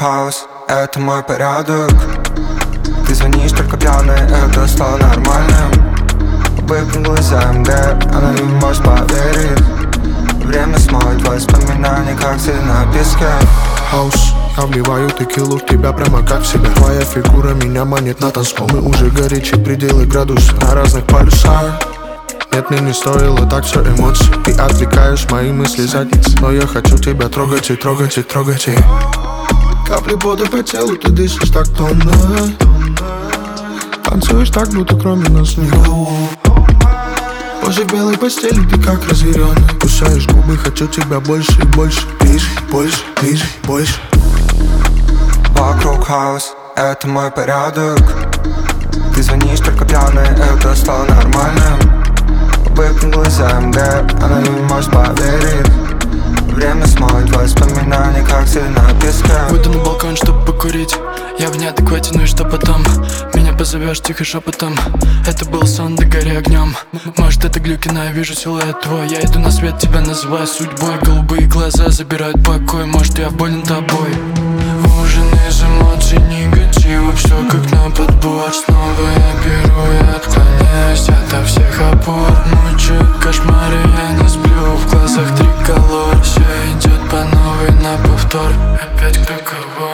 хаос, это мой порядок. Ты звонишь только пьяный, это стало нормальным. Выпрыгнула из АМГ, она не может поверить. Время смоет воспоминания, как сель на песке. Хаус, я вливаю текилу в тебя прямо как в себя. Твоя фигура меня манит на танцпол. Мы уже горячие пределы градусов на разных полюсах. Нет, мне не стоило так все эмоций. Ты отвлекаешь мои мысли задниц, но я хочу тебя трогать и трогать и трогать и... Капли пота по телу, ты дышишь так томно. Танцуешь так, будто кроме нас никого. Позже в белой постели ты как разъяренный. Кусаешь губы, хочу тебя больше и больше. Ближе, больше, ближе, больше. Вокруг хаос, это мой порядок. Ты звонишь только пьяный, это стало нормальным. Выпрыгнула из АМГ, она не может поверить. Время смоет воспоминания, как сель на песке. Выйду на балкон, чтобы покурить. Я в неадеквате, ну и что потом? Меня позовешь тихо шепотом. Это был сон, да гори огнем. Может это глюкина, я вижу силуэт твой. Я иду на свет, тебя называю судьбой. Голубые глаза забирают покой. Может я болен тобой. Ужин из эмоций, негатива. Все как на подбор. Снова я беру и отклоняюсь ото всех опор. Мучают кошмары, я не сплю. В глазах триколор. Все идет по новой на повтор. Опять кто кого.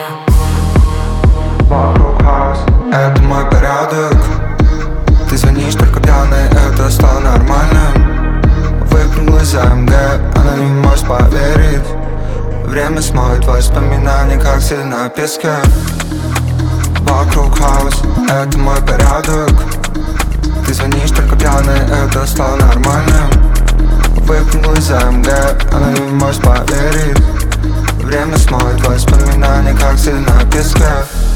Вокруг хаос, это мой порядок. Ты звонишь только пьяный, это стало нормальным. Выпрыгнула из АМГ, она не может поверить. Время смоет воспоминания, как сель на песке. Вокруг хаос, это мой порядок. Ты звонишь только пьяный, это стало нормальным. Выпрыгнула из АМГ, она не может поверить. Время смоет воспоминания, как сель на песке.